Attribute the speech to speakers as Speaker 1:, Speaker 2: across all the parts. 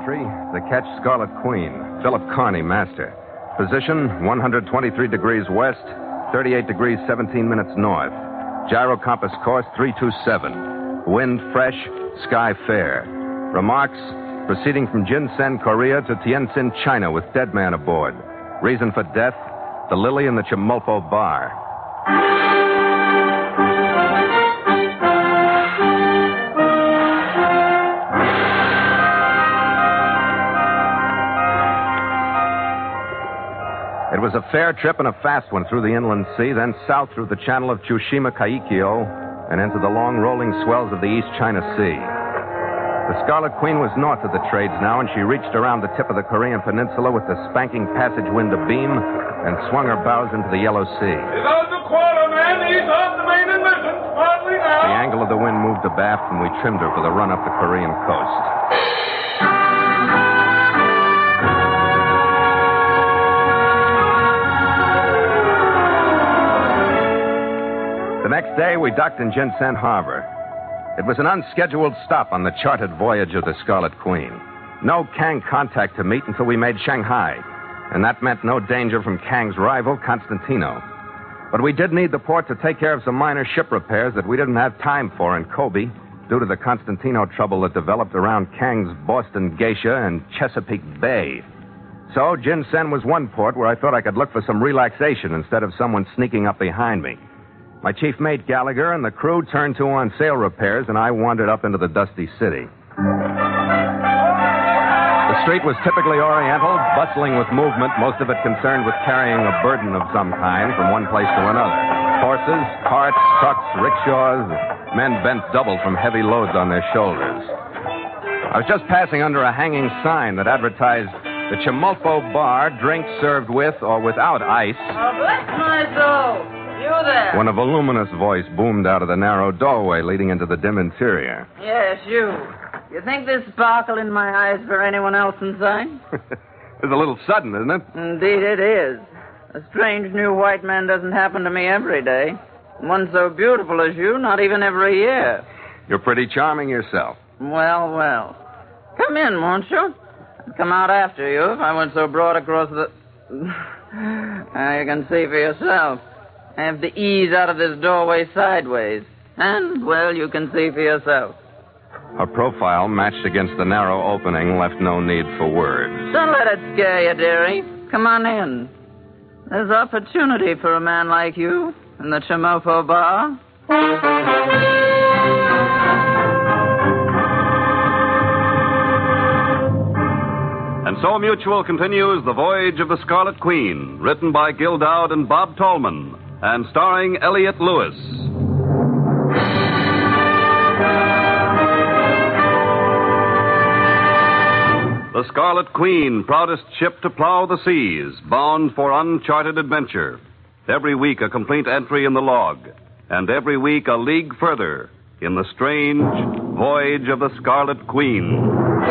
Speaker 1: entry, the ketch Scarlet Queen, Philip Carney, master. Position, 123 degrees west, 38 degrees 17 minutes north. Gyro compass course, 327. Wind fresh, sky fair. Remarks, proceeding from Jinsen, Korea to Tientsin, China with dead man aboard. Reason for death, the Lily in the Chemulpo bar. It was a fair trip and a fast one through the inland sea, then south through the channel of Tsushima Kaikyo and into the long rolling swells of the East China Sea. The Scarlet Queen was north of the trades now, and she reached around the tip of the Korean peninsula with the spanking passage wind abeam and swung her bows into the Yellow Sea.
Speaker 2: He's out the quarter, man. He's off the main and missing. Hardly now.
Speaker 1: The angle of the wind moved abaft, and we trimmed her for the run up the Korean coast. The next day, we docked in Jinsen Harbor. It was an unscheduled stop on the chartered voyage of the Scarlet Queen. No Kang contact to meet until we made Shanghai, and that meant no danger from Kang's rival, Constantino. But we did need the port to take care of some minor ship repairs that we didn't have time for in Kobe due to the Constantino trouble that developed around Kang's Boston Geisha and Chesapeake Bay. So Jinsen was one port where I thought I could look for some relaxation instead of someone sneaking up behind me. My chief mate, Gallagher, and the crew turned to on sail repairs, and I wandered up into the dusty city. The street was typically oriental, bustling with movement, most of it concerned with carrying a burden of some kind from one place to another. Horses, carts, trucks, rickshaws, men bent double from heavy loads on their shoulders. I was just passing under a hanging sign that advertised the Chemulpo Bar, drinks served with or without ice.
Speaker 3: Oh, bless my soul. You there?
Speaker 1: When a voluminous voice boomed out of the narrow doorway leading into the dim interior.
Speaker 3: Yes, you. You think there's sparkle in my eyes for anyone else in sight?
Speaker 1: It's a little sudden, isn't it?
Speaker 3: Indeed it is. A strange new white man doesn't happen to me every day. One so beautiful as you, not even every year.
Speaker 1: You're pretty charming yourself.
Speaker 3: Well, well. Come in, won't you? I'd come out after you if I went so broad across the... Now you can see for yourself. I have to ease out of this doorway sideways. And, well, you can see for yourself.
Speaker 1: Her profile, matched against the narrow opening, left no need for words.
Speaker 3: Don't let it scare you, dearie. Come on in. There's opportunity for a man like you in the Chemulpo Bar.
Speaker 4: And so Mutual continues The Voyage of the Scarlet Queen, written by Gil Dowd and Bob Tolman, and starring Elliott Lewis. The Scarlet Queen, proudest ship to plow the seas, bound for uncharted adventure. Every week a complete entry in the log, and every week a league further in the strange Voyage of the Scarlet Queen.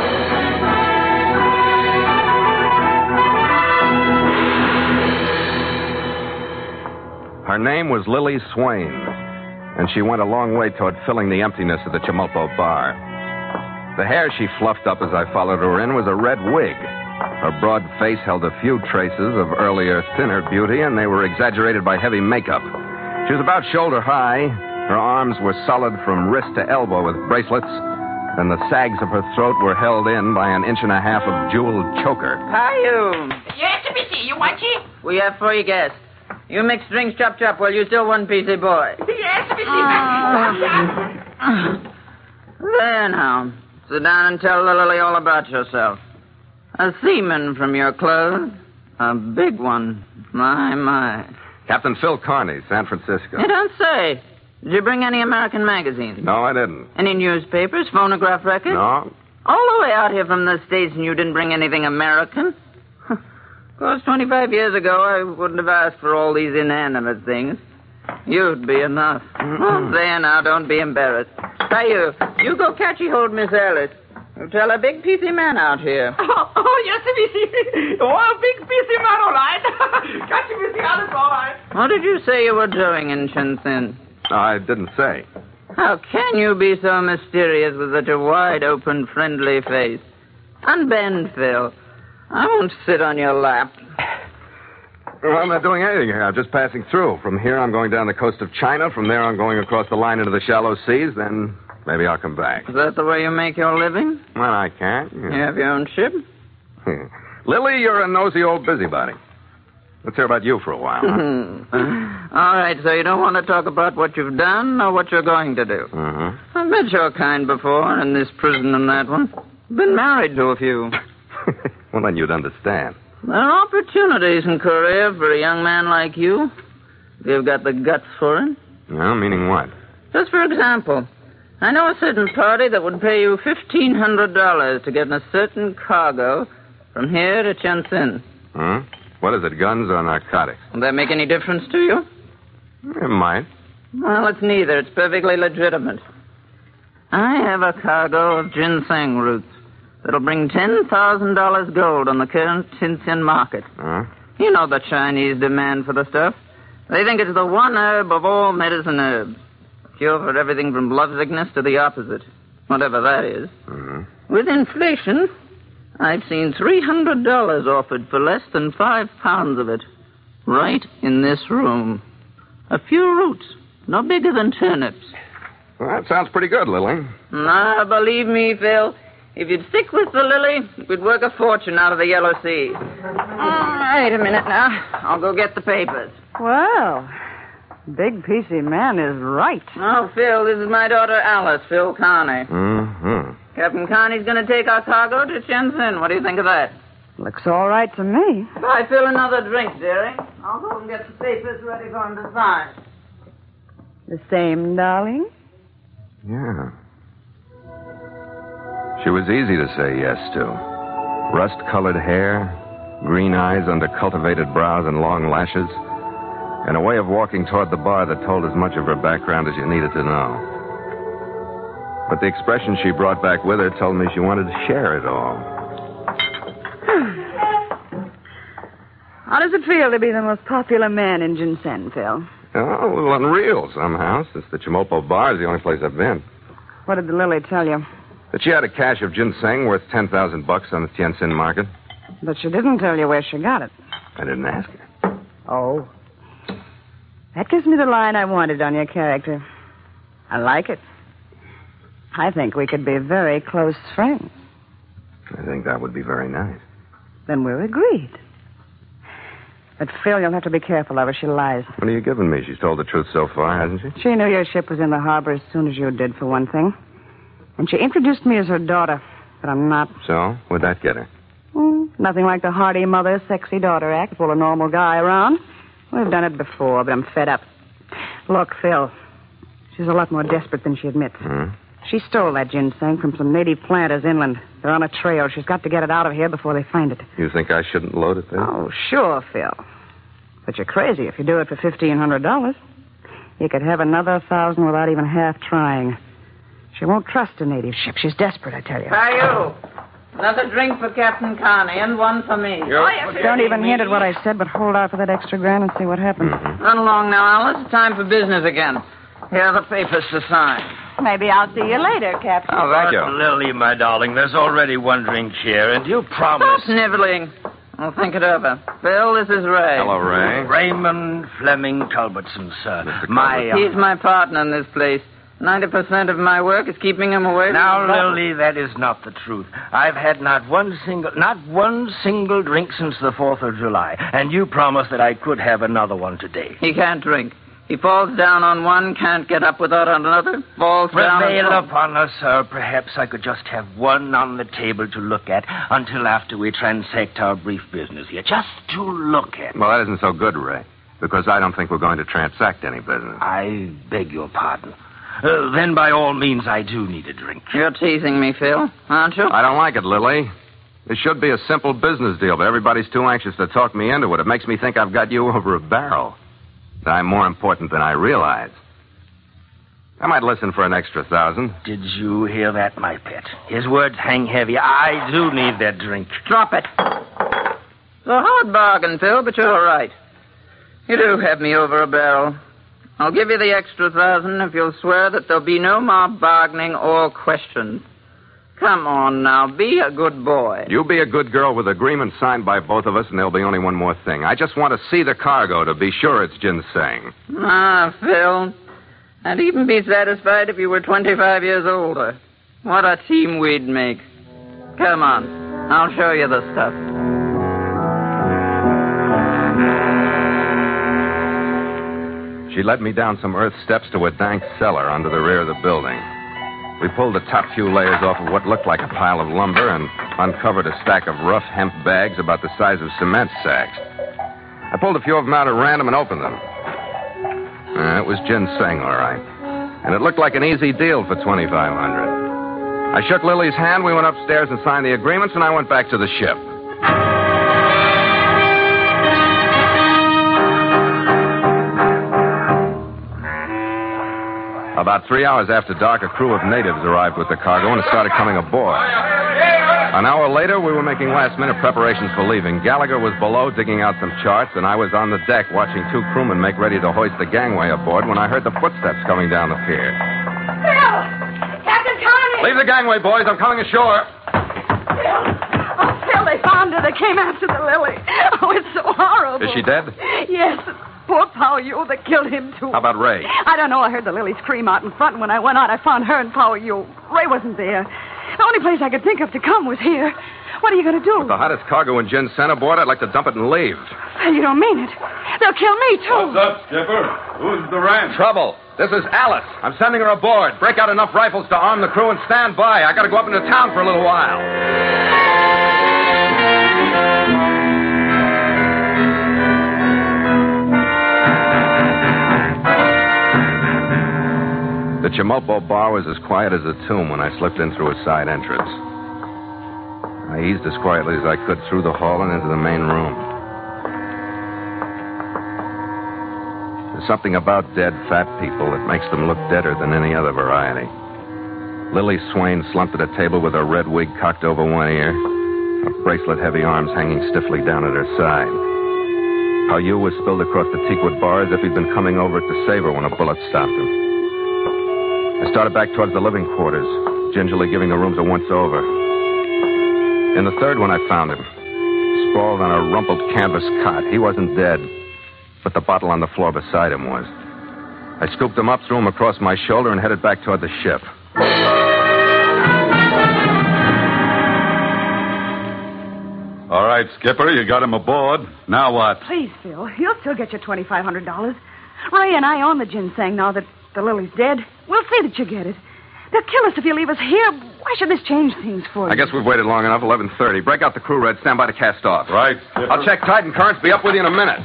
Speaker 1: Her name was Lily Swain, and she went a long way toward filling the emptiness of the Chemulpo Bar. The hair she fluffed up as I followed her in was a red wig. Her broad face held a few traces of earlier, thinner beauty, and they were exaggerated by heavy makeup. She was about shoulder high. Her arms were solid from wrist to elbow with bracelets, and the sags of her throat were held in by an inch and a half of jeweled choker.
Speaker 3: Hi, you.
Speaker 5: Yes, Missy, you want it?
Speaker 3: We have 3 guests. You mix drinks chop while you still one piecey boy.
Speaker 5: Yes, Missy.
Speaker 3: There now. Sit down and tell the Lily all about yourself. A seaman from your clothes. A big one. My.
Speaker 1: Captain Phil Carney, San Francisco.
Speaker 3: You don't say. Did you bring any American magazines?
Speaker 1: No, I didn't.
Speaker 3: Any newspapers, phonograph records?
Speaker 1: No.
Speaker 3: All the way out here from the States and you didn't bring anything American? Of course, 25 years ago, I wouldn't have asked for all these inanimate things. You'd be enough. There now, don't be embarrassed. Say, you go catchy hold Miss Alice. You tell a big piecey man out here.
Speaker 5: Oh, yes, Missy. Oh, a big piecey man, all right. Catch you, Missy, Alice, all right.
Speaker 3: What did you say you were doing in Shenzhen?
Speaker 1: I didn't say.
Speaker 3: How can you be so mysterious with such a wide-open, friendly face? Unbend, Phil. I won't sit on your lap.
Speaker 1: Well, I'm not doing anything here. I'm just passing through. From here, I'm going down the coast of China. From there, I'm going across the line into the shallow seas. Then maybe I'll come back.
Speaker 3: Is that the way you make your living?
Speaker 1: Well, I can't.
Speaker 3: You have your own ship?
Speaker 1: Lily, you're a nosy old busybody. Let's hear about you for a while. Huh?
Speaker 3: All right, so you don't want to talk about what you've done or what you're going to do. I've met your kind before, in this prison and that one. Been married to a few.
Speaker 1: Well, then you'd understand.
Speaker 3: There are opportunities in Korea for a young man like you, if you've got the guts for it.
Speaker 1: Well, meaning what?
Speaker 3: Just for example, I know a certain party that would pay you $1,500 to get a certain cargo from here to Shenzhen.
Speaker 1: Huh? What is it, guns or narcotics?
Speaker 3: Will that make any difference to you?
Speaker 1: It might.
Speaker 3: Well, it's neither. It's perfectly legitimate. I have a cargo of ginseng roots that'll bring $10,000 gold on the current Shenzhen market.
Speaker 1: Huh?
Speaker 3: You know the Chinese demand for the stuff. They think it's the one herb of all medicine herbs. Cure for everything from lovesickness to the opposite, whatever that is.
Speaker 1: Mm-hmm.
Speaker 3: With inflation, I've seen $300 offered for less than 5 pounds of it. Right in this room. A few roots, no bigger than turnips.
Speaker 1: Well, that sounds pretty good, Lily.
Speaker 3: Now, believe me, Phil, if you'd stick with the Lily, we'd work a fortune out of the Yellow Sea. Wait a minute now. I'll go get the papers.
Speaker 6: Well, Big PC Man is right.
Speaker 3: Oh, Phil, this is my daughter Alice, Phil Carney.
Speaker 1: Mm-hmm.
Speaker 3: Captain Carney's going to take our cargo to Shenzhen. What do you think of that?
Speaker 6: Looks all right to me.
Speaker 3: Buy Phil another drink, dearie. I'll go and get the papers ready for him to sign.
Speaker 6: The same, darling?
Speaker 1: Yeah. She was easy to say yes to. Rust-colored hair, green eyes under cultivated brows and long lashes, and a way of walking toward the bar that told as much of her background as you needed to know. But the expression she brought back with her told me she wanted to share it all.
Speaker 6: How does it feel to be the most popular man in Ginseng, Phil?
Speaker 1: Oh, a little unreal somehow, since the Chimopo bar is the only place I've been.
Speaker 6: What did the Lily tell you?
Speaker 1: That she had a cache of ginseng worth $10,000 on the Tientsin market.
Speaker 6: But she didn't tell you where she got it.
Speaker 1: I didn't ask her.
Speaker 6: Oh. That gives me the line I wanted on your character. I like it. I think we could be very close friends.
Speaker 1: I think that would be very nice.
Speaker 6: Then we're agreed. But, Phil, you'll have to be careful of her. She lies.
Speaker 1: What are you giving me? She's told the truth so far, hasn't she?
Speaker 6: She knew your ship was in the harbor as soon as you did, for one thing. And she introduced me as her daughter, but I'm not.
Speaker 1: So? What'd that get her?
Speaker 6: Nothing like the hearty mother, sexy daughter act, pull a normal guy around. We've done it before, but I'm fed up. Look, Phil, she's a lot more desperate than she admits. She stole that ginseng from some native planters inland. They're on a trail. She's got to get it out of here before they find it.
Speaker 1: You think I shouldn't load it then?
Speaker 6: Oh, sure, Phil. But you're crazy if you do it for $1,500. You could have another 1,000 without even half trying. She won't trust a native ship. She's desperate, I tell you.
Speaker 3: By you. Another drink for Captain Carney and one for me.
Speaker 6: Don't even hint at what I said, but hold out for that extra grand and see what happens.
Speaker 3: Run along now, Alice. It's time for business again. Here are the papers to sign.
Speaker 6: Maybe I'll see you later, Captain.
Speaker 1: Oh, thank you.
Speaker 7: Lily, my darling, there's already one drink here, and you promised...
Speaker 3: Stop sniveling. I'll think it over. Phil, this is Ray.
Speaker 1: Hello, Ray.
Speaker 7: Raymond Fleming Culbertson, sir.
Speaker 3: He's my partner in this place. 90% of my work is keeping him away from...
Speaker 7: Now, Lily, that is not the truth. I've had not one single drink since the 4th of July, and you promised that I could have another one today.
Speaker 3: He can't drink. He falls down on one, can't get up without another, falls down...
Speaker 7: Prevail upon us, sir. Perhaps I could just have one on the table to look at until after we transact our brief business here. Just to look at.
Speaker 1: Well, that isn't so good, Ray, because I don't think we're going to transact any business.
Speaker 7: I beg your pardon. Then, by all means, I do need a drink.
Speaker 3: You're teasing me, Phil, aren't you?
Speaker 1: I don't like it, Lily. This should be a simple business deal, but everybody's too anxious to talk me into it. It makes me think I've got you over a barrel. That I'm more important than I realize. I might listen for an extra 1,000.
Speaker 7: Did you hear that, my pet? His words hang heavy. I do need that drink.
Speaker 3: Drop it. It's a hard bargain, Phil, but you're all right. You do have me over a barrel. I'll give you the extra 1,000 if you'll swear that there'll be no more bargaining or questions. Come on now, be a good boy.
Speaker 1: You be a good girl with agreement signed by both of us, and there'll be only one more thing. I just want to see the cargo to be sure it's ginseng.
Speaker 3: Ah, Phil. I'd even be satisfied if you were 25 years older. What a team we'd make. Come on, I'll show you the stuff.
Speaker 1: She led me down some earth steps to a dank cellar under the rear of the building. We pulled the top few layers off of what looked like a pile of lumber and uncovered a stack of rough hemp bags about the size of cement sacks. I pulled a few of them out at random and opened them. It was ginseng, all right. And it looked like an easy deal for $2,500. I shook Lily's hand, we went upstairs and signed the agreements, and I went back to the ship. About 3 hours after dark, a crew of natives arrived with the cargo and started coming aboard. An hour later, we were making last-minute preparations for leaving. Gallagher was below digging out some charts, and I was on the deck watching two crewmen make ready to hoist the gangway aboard when I heard the footsteps coming down the pier.
Speaker 6: Phil! Captain Connie!
Speaker 1: Leave the gangway, boys. I'm coming ashore.
Speaker 6: Phil! Oh, Phil, they found her. They came after the Lily. Oh, it's so horrible.
Speaker 1: Is she dead?
Speaker 6: Yes. Poor Pao Yu, they killed him, too.
Speaker 1: How about Ray?
Speaker 6: I don't know. I heard the Lily scream out in front, and when I went out, I found her and Pao Yu. Ray wasn't there. The only place I could think of to come was here. What are you going to do?
Speaker 1: With the hottest cargo in ginseng aboard, I'd like to dump it and leave.
Speaker 6: You don't mean it. They'll kill me, too.
Speaker 2: What's up, Skipper? Who's the ranch?
Speaker 1: Trouble. This is Alice. I'm sending her aboard. Break out enough rifles to arm the crew and stand by. I got to go up into town for a little while. The Chimopo bar was as quiet as a tomb when I slipped in through a side entrance. I eased as quietly as I could through the hall and into the main room. There's something about dead, fat people that makes them look deader than any other variety. Lily Swain slumped at a table with her red wig cocked over one ear, her bracelet-heavy arms hanging stiffly down at her side. Pao Yu was spilled across the teakwood bar as if he'd been coming over it to save her when a bullet stopped him. I started back towards the living quarters, gingerly giving the rooms a once-over. In the third one, I found him, sprawled on a rumpled canvas cot. He wasn't dead, but the bottle on the floor beside him was. I scooped him up, threw him across my shoulder, and headed back toward the ship.
Speaker 2: All right, Skipper, you got him aboard. Now what?
Speaker 6: Please, Phil, you'll still get your $2,500. Ray and I own the ginseng now that the Lily's dead. We'll see that you get it. They'll kill us if you leave us here. Why should this change things for you?
Speaker 1: I guess we've waited long enough. 11:30. Break out the crew, Red. Stand by to cast off.
Speaker 2: Right, Skipper.
Speaker 1: I'll check tide and currents. Be up with you in a minute.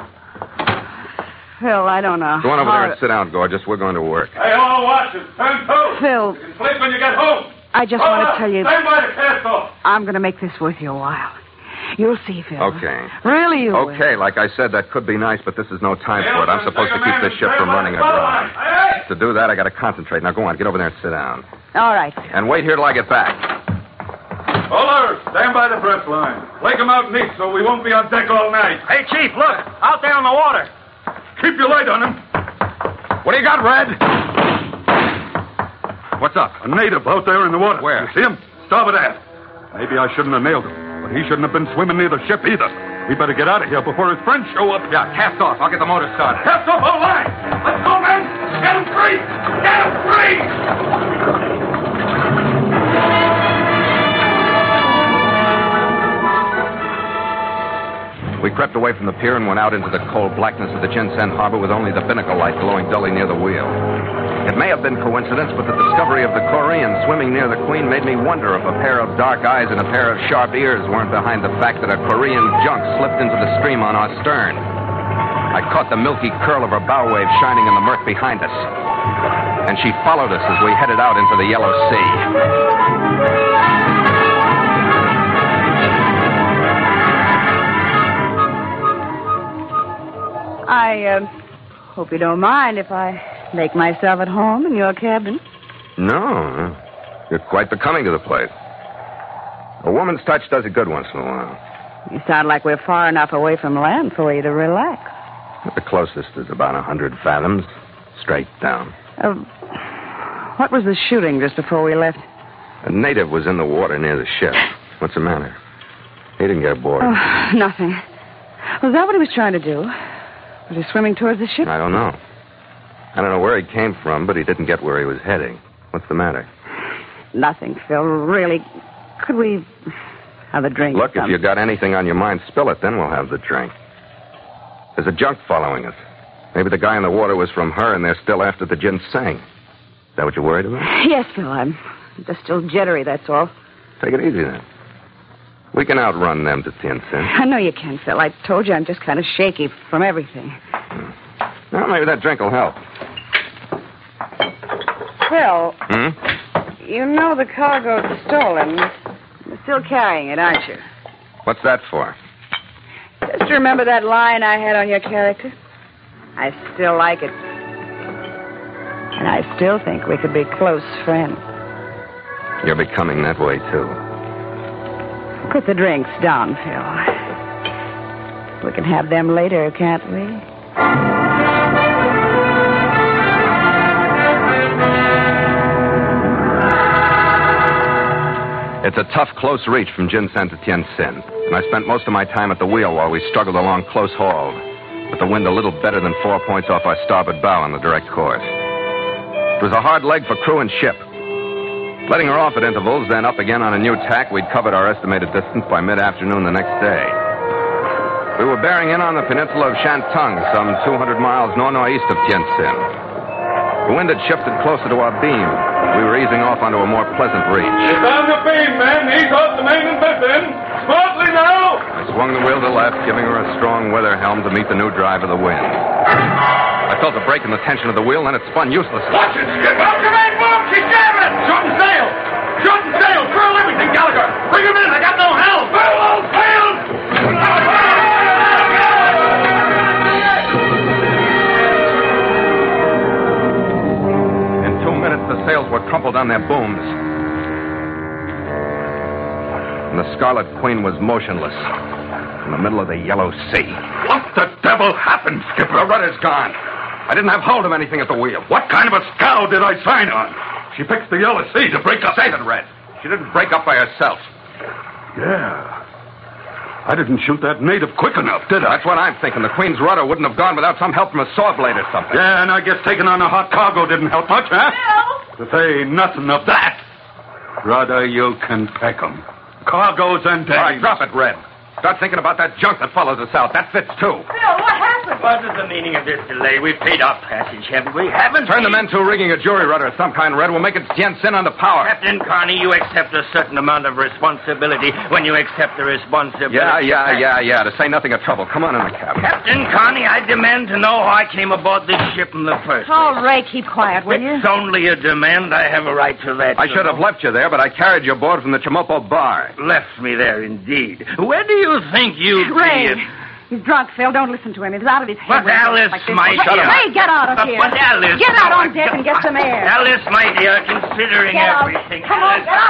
Speaker 6: Phil, I don't know.
Speaker 1: Go on over there and sit down, Gorgeous. We're going to work.
Speaker 2: Hey, all watches, turn to.
Speaker 6: Phil,
Speaker 2: You can sleep when you get home.
Speaker 6: I just want to tell you,
Speaker 2: Stand by to cast off.
Speaker 6: I'm going to make this worth your while. You'll see, Phil.
Speaker 1: Okay.
Speaker 6: Really, you will.
Speaker 1: Okay, like I said, that could be nice, but this is no time for it. I'm supposed to keep this ship from running aground. To do that, I got to concentrate. Now, go on. Get over there and sit down.
Speaker 6: All right.
Speaker 1: And wait here till I get back.
Speaker 2: Fuller, stand by the breath line. Lake them out neat so we won't be on deck all night.
Speaker 7: Hey, Chief, look. Out there in the water.
Speaker 2: Keep your light on him.
Speaker 1: What do you got, Red? What's up?
Speaker 2: A native out there in the water.
Speaker 1: Where?
Speaker 2: You see him? Starboard aft. Maybe I shouldn't have nailed him, but he shouldn't have been swimming near the ship either. We better get out of here before his friends show up.
Speaker 1: Yeah, cast off. I'll get the motor started.
Speaker 2: Cast off all line. Let's go, men. Get him free. Get him free.
Speaker 1: We crept away from the pier and went out into the cold blackness of the Ginseng harbor with only the binnacle light glowing dully near the wheel. It may have been coincidence, but the discovery of the Korean swimming near the Queen made me wonder if a pair of dark eyes and a pair of sharp ears weren't behind the fact that a Korean junk slipped into the stream on our stern. I caught the milky curl of her bow wave shining in the murk behind us, and she followed us as we headed out into the Yellow Sea.
Speaker 6: I hope you don't mind if I make myself at home in your cabin.
Speaker 1: No, you're quite becoming to the place. A woman's touch does it good once in a while.
Speaker 6: You sound like we're far enough away from land for you to relax.
Speaker 1: The closest is about 100 fathoms, straight down.
Speaker 6: What was the shooting just before we left?
Speaker 1: A native was in the water near the ship. What's the matter? He didn't get aboard.
Speaker 6: Oh, nothing. Was that what he was trying to do? Was he swimming towards the ship?
Speaker 1: I don't know. I don't know where he came from, but he didn't get where he was heading. What's the matter?
Speaker 6: Nothing, Phil. Really. Could we have a drink?
Speaker 1: Look, if you got anything on your mind, spill it, then we'll have the drink. There's a junk following us. Maybe the guy in the water was from her, and they're still after the ginseng. Is that what you're worried about?
Speaker 6: Yes, Phil. I'm just still jittery, that's all.
Speaker 1: Take it easy, then. We can outrun them to Tien Sin.
Speaker 6: I know you can, Phil. I told you I'm just kind of shaky from everything.
Speaker 1: Well, maybe that drink will help.
Speaker 6: Phil,
Speaker 1: Hmm?
Speaker 6: you know the cargo's stolen. You're still carrying it, aren't you?
Speaker 1: What's that for?
Speaker 6: Just remember that line I had on your character? I still like it. And I still think we could be close friends.
Speaker 1: You're becoming that way, too.
Speaker 6: Put the drinks down, Phil. We can have them later, can't we?
Speaker 1: It's a tough, close reach from Jinsen to Tien Sin, and I spent most of my time at the wheel while we struggled along close hauled, with the wind a little better than 4 points off our starboard bow on the direct course. It was a hard leg for crew and ship. Letting her off at intervals, then up again on a new tack, we'd covered our estimated distance by mid-afternoon the next day. We were bearing in on the peninsula of Shantung, some 200 miles northeast of Tien Sin. The wind had shifted closer to our beam. We were easing off onto a more pleasant reach.
Speaker 2: It's on the beam, men. Ease off the main and biffin. Smartly now.
Speaker 1: I swung the wheel to left, giving her a strong weather helm to meet the new drive of the wind. I felt a break in the tension of the wheel, and it spun uselessly.
Speaker 2: Watch it, Skip. Up your main boom. She's jamming. Shorten sail. Shorten sail. Furl everything, Gallagher. Bring him in. I got no helm. Furl all sails.
Speaker 1: In 2 minutes, the sails were crumpled on their booms. And the Scarlet Queen was motionless in the middle of the Yellow Sea.
Speaker 2: What the devil happened, Skipper?
Speaker 1: The rudder's gone. I didn't have hold of anything at the wheel.
Speaker 2: What kind of a scow did I sign on? She picks the Yellow Sea to break up.
Speaker 1: Save it, Red. She didn't break up by herself.
Speaker 2: Yeah. I didn't shoot that native quick enough, did I?
Speaker 1: That's what I'm thinking. The Queen's rudder wouldn't have gone without some help from a saw blade or something.
Speaker 2: Yeah, and I guess taking on a hot cargo didn't help much, huh?
Speaker 5: Bill!
Speaker 2: To say nothing of that. Rudder, you can peck 'em. Cargoes and days.
Speaker 1: All right, drop it, Red. Start thinking about that junk that follows us out. That fits, too.
Speaker 5: Bill, what happened?
Speaker 7: What is the meaning of this delay? We've paid our passage, haven't we? Haven't
Speaker 1: Turn the
Speaker 7: we?
Speaker 1: men to rigging a jury rudder of some kind, Red. We'll make it Tien Sin under power.
Speaker 7: Captain Carney, you accept a certain amount of responsibility when you accept the responsibility.
Speaker 1: Yeah. To say nothing of trouble. Come on in the cabin.
Speaker 7: Captain Carney, I demand to know how I came aboard this ship in the first place.
Speaker 6: Oh, Ray, keep quiet, will you?
Speaker 7: It's only a demand. I have a right to that.
Speaker 1: I should have left you there, but I carried you aboard from the Chimopo bar.
Speaker 7: Left me there, indeed. Where do you think you'd
Speaker 6: Ray,
Speaker 7: be?
Speaker 6: he's drunk, Phil. Don't listen to him. He's out of his head.
Speaker 7: But
Speaker 6: when he talks
Speaker 7: Alice,
Speaker 6: like this.
Speaker 7: my
Speaker 6: Shut
Speaker 7: dear.
Speaker 6: up. Ray, get out of here.
Speaker 7: But Alice.
Speaker 6: Get out on deck and get some air.
Speaker 7: Alice, my dear, considering
Speaker 6: Get out.
Speaker 7: everything.
Speaker 6: Come on,
Speaker 7: Alice,
Speaker 6: get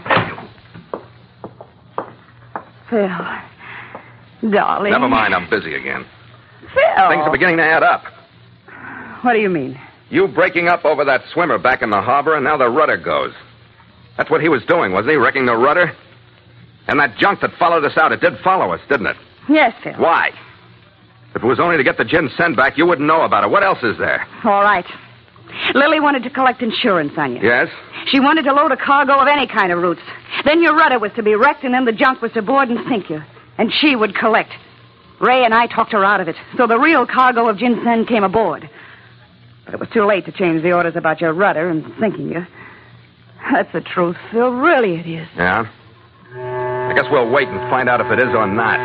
Speaker 6: out of Phil, darling.
Speaker 1: Never mind, I'm busy again.
Speaker 6: Phil.
Speaker 1: Things are beginning to add up.
Speaker 6: What do you mean?
Speaker 1: You breaking up over that swimmer back in the harbor, and now the rudder goes. That's what he was doing, wasn't he? Wrecking the rudder? And that junk that followed us out, it did follow us, didn't it?
Speaker 6: Yes, Phil.
Speaker 1: Why? If it was only to get the ginseng back, you wouldn't know about it. What else is there?
Speaker 6: All right. Lily wanted to collect insurance on you.
Speaker 1: Yes?
Speaker 6: She wanted to load a cargo of any kind of roots. Then your rudder was to be wrecked, and then the junk was to board and sink you. And she would collect. Ray and I talked her out of it. So the real cargo of ginseng came aboard. But it was too late to change the orders about your rudder and sinking you. That's the truth, Phil. Really it is.
Speaker 1: Yeah? I guess we'll wait and find out if it is or not.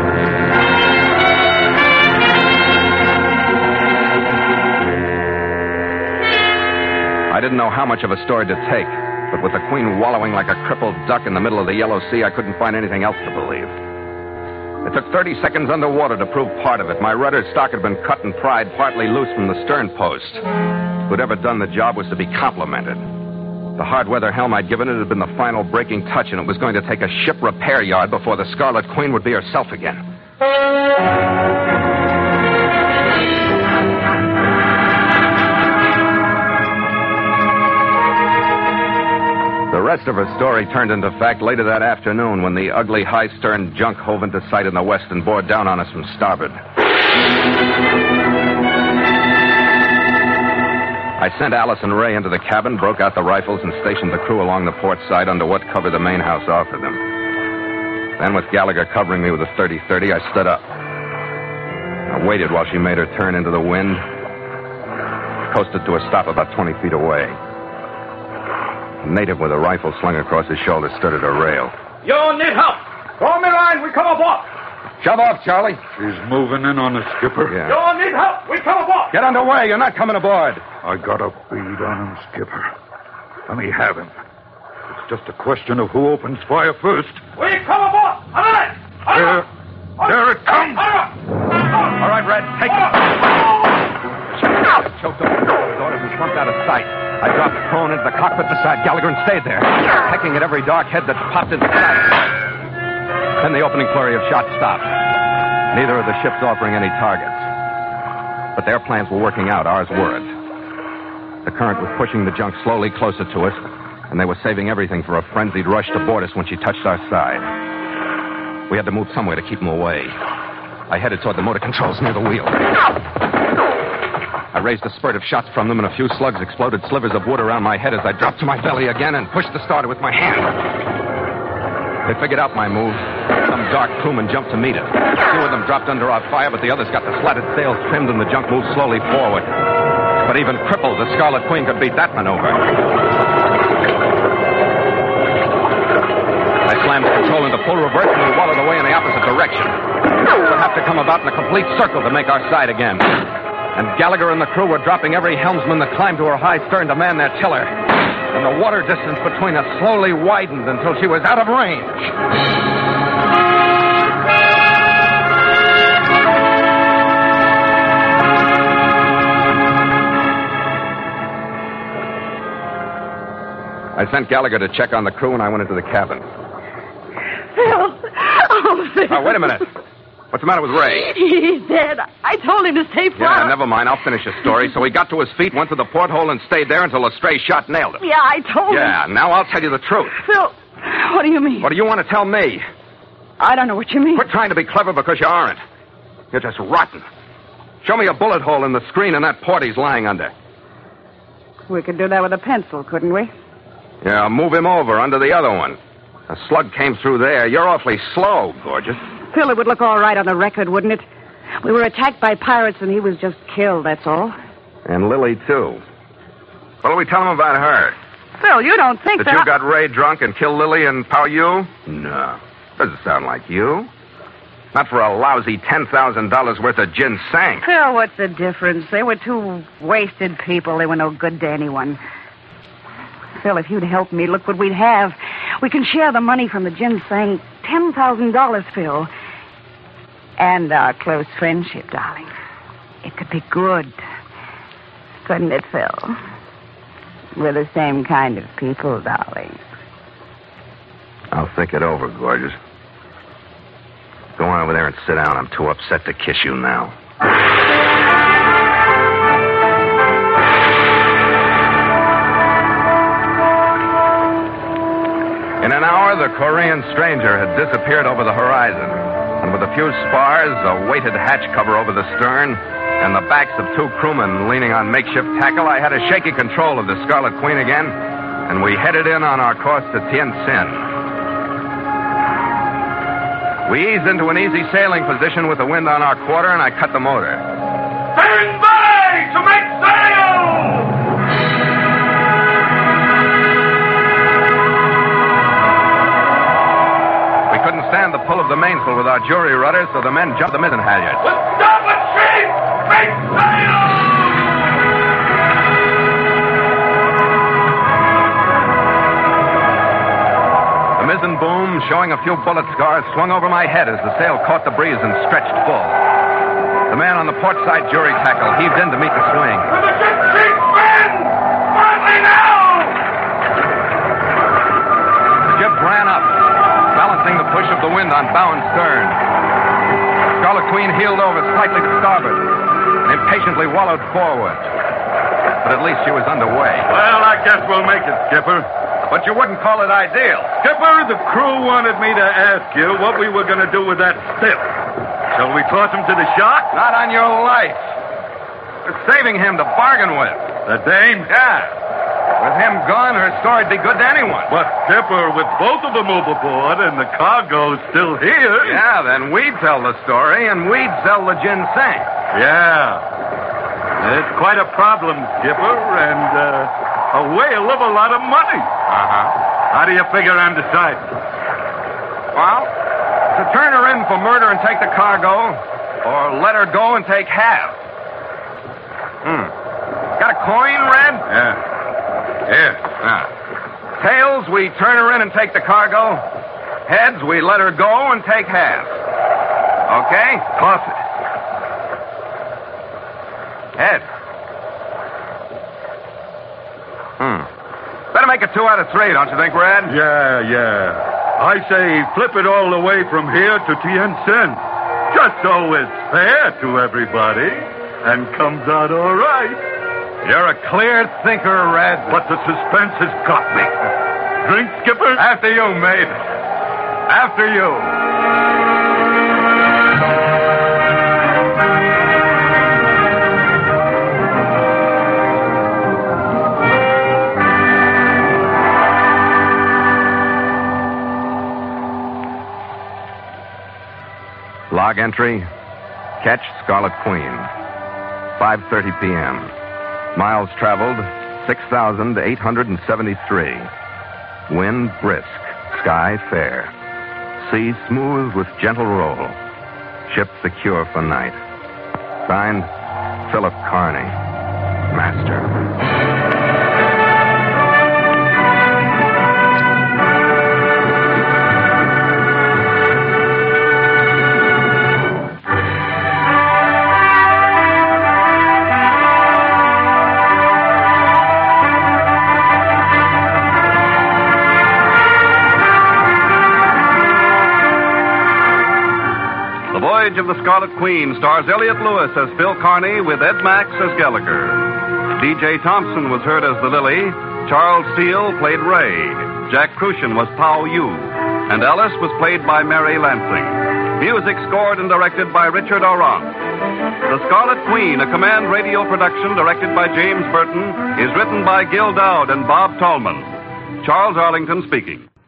Speaker 1: I didn't know how much of a story to take, but with the Queen wallowing like a crippled duck in the middle of the Yellow Sea, I couldn't find anything else to believe. It took 30 seconds underwater to prove part of it. My rudder stock had been cut and pried partly loose from the stern post. Whoever done the job was to be complimented. The hard weather helm I'd given it had been the final breaking touch, and it was going to take a ship repair yard before the Scarlet Queen would be herself again. The rest of her story turned into fact later that afternoon when the ugly high-stern junk hove into sight in the west and bore down on us from starboard. I sent Alice and Ray into the cabin, broke out the rifles, and stationed the crew along the port side under what cover the main house offered them. Then, with Gallagher covering me with a 30-30, I stood up. I waited while she made her turn into the wind, coasted to a stop about 20 feet away. A native with a rifle slung across his shoulder stood at a rail.
Speaker 2: You need help. Throw me line. We come aboard.
Speaker 1: Shove off, Charlie.
Speaker 8: She's moving in on the skipper.
Speaker 1: Yeah.
Speaker 2: You need help. We come aboard.
Speaker 1: Get underway. You're not coming aboard.
Speaker 8: I got a bead on him, Skipper. Let me have him. It's just a question of who opens fire first.
Speaker 2: We come aboard. All right.
Speaker 8: There it comes.
Speaker 1: All right, Red, take it. Choked over the door and slumped out of sight. I dropped prone into the cockpit beside Gallagher and stayed there, pecking at every dark head that popped into sight. Then the opening flurry of shots stopped. Neither of the ships offering any targets. But their plans were working out, ours weren't. The current was pushing the junk slowly closer to us, and they were saving everything for a frenzied rush to board us when she touched our side. We had to move somewhere to keep them away. I headed toward the motor controls near the wheel. I raised a spurt of shots from them, and a few slugs exploded slivers of wood around my head as I dropped to my belly again and pushed the starter with my hand. They figured out my move. Some dark crewmen jumped to meet us. Two of them dropped under our fire, but the others got the slatted sails trimmed, and the junk moved slowly forward. But even crippled, the Scarlet Queen could beat that maneuver. I slammed the control into full reverse, and we wallowed away in the opposite direction. We'll have to come about in a complete circle to make our side again. And Gallagher and the crew were dropping every helmsman that climbed to her high stern to man their tiller. And the water distance between us slowly widened until she was out of range. I sent Gallagher to check on the crew, and I went into the cabin.
Speaker 6: Phil. Oh, Phil.
Speaker 1: Oh, wait a minute. What's the matter with Ray?
Speaker 6: He's dead. I told him to stay far.
Speaker 1: Yeah, never mind. I'll finish the story. So he got to his feet, went to the porthole, and stayed there until a stray shot nailed him.
Speaker 6: Yeah, I told him.
Speaker 1: Yeah, now I'll tell you the truth.
Speaker 6: Phil, what do you mean?
Speaker 1: What do you want to tell me?
Speaker 6: I don't know what you mean.
Speaker 1: Quit trying to be clever because you aren't. You're just rotten. Show me a bullet hole in the screen in that port he's lying under.
Speaker 6: We could do that with a pencil, couldn't we?
Speaker 1: Yeah, move him over under the other one. A slug came through there. You're awfully slow, gorgeous.
Speaker 6: Phil, it would look all right on the record, wouldn't it? We were attacked by pirates and he was just killed, that's all.
Speaker 1: And Lily, too. What'll we tell him about her?
Speaker 6: Phil, you don't think
Speaker 1: that you got Ray drunk and killed Lily and Pow you? No. Doesn't sound like you. Not for a lousy $10,000 worth of ginseng.
Speaker 6: Phil, what's the difference? They were two wasted people. They were no good to anyone. Phil, if you'd help me, look what we'd have. We can share the money from the ginseng. $10,000, Phil. And our close friendship, darling. It could be good. Couldn't it, Phil? We're the same kind of people, darling.
Speaker 1: I'll think it over, gorgeous. Go on over there and sit down. I'm too upset to kiss you now. In an hour, the Korean stranger had disappeared over the horizon. And with a few spars, a weighted hatch cover over the stern, and the backs of two crewmen leaning on makeshift tackle, I had a shaky control of the Scarlet Queen again, and we headed in on our course to Tientsin. We eased into an easy sailing position with the wind on our quarter, and I cut the motor.
Speaker 2: Stand by to make sail!
Speaker 1: We couldn't stand the pull of the mainsail with our jury rudder, so the men jumped the mizzen halyards.
Speaker 2: With starboard sheet! Make sail!
Speaker 1: The mizzen boom, showing a few bullet scars, swung over my head as the sail caught the breeze and stretched full. The man on the port side jury tackle heaved in to meet the swing.
Speaker 2: With the ship sheet, men! Firmly now!
Speaker 1: The ship ran up, balancing the push of the wind on bow and stern. Scarlet Queen heeled over slightly to starboard and impatiently wallowed forward. But at least she was underway.
Speaker 8: Well, I guess we'll make it, Skipper.
Speaker 1: but you wouldn't call it ideal.
Speaker 8: Skipper, the crew wanted me to ask you what we were going to do with that stiff. Shall we toss him to the shark?
Speaker 1: Not on your life. We're saving him to bargain with.
Speaker 8: The dame?
Speaker 1: Yeah. With him gone, her story'd be good to anyone.
Speaker 8: But, Skipper, with both of them overboard and the cargo still here...
Speaker 1: Yeah, then we'd tell the story and we'd sell the ginseng.
Speaker 8: Yeah. It's quite a problem, Skipper, and a whale of a lot of money.
Speaker 1: Uh-huh.
Speaker 8: How do you figure I'm deciding?
Speaker 1: Well, to turn her in for murder and take the cargo, or let her go and take half. Got a coin, Red?
Speaker 8: Yeah. Here.
Speaker 1: Tails, we turn her in and take the cargo. Heads, we let her go and take half. Okay?
Speaker 8: Toss it.
Speaker 1: Heads. Better make it 2 out of 3, don't you think, Red?
Speaker 8: Yeah. I say flip it all the way from here to Tientsin. Just so it's fair to everybody and comes out all right.
Speaker 1: You're a clear thinker, Red.
Speaker 8: But the suspense has got me. Drink, Skipper?
Speaker 1: After you, mate. After you. Log entry. Catch Scarlet Queen. 5:30 p.m. Miles traveled, 6,873. Wind brisk, sky fair. Sea smooth with gentle roll. Ship secure for night. Signed, Philip Carney, Master.
Speaker 4: The Voyage of the Scarlet Queen stars Elliot Lewis as Phil Carney with Ed Max as Gallagher. D.J. Thompson was heard as the Lily. Charles Steele played Ray. Jack Crucian was Pao Yu. And Alice was played by Mary Lansing. Music scored and directed by Richard Auran. The Scarlet Queen, a Command Radio production directed by James Burton, is written by Gil Dowd and Bob Tallman. Charles Arlington speaking.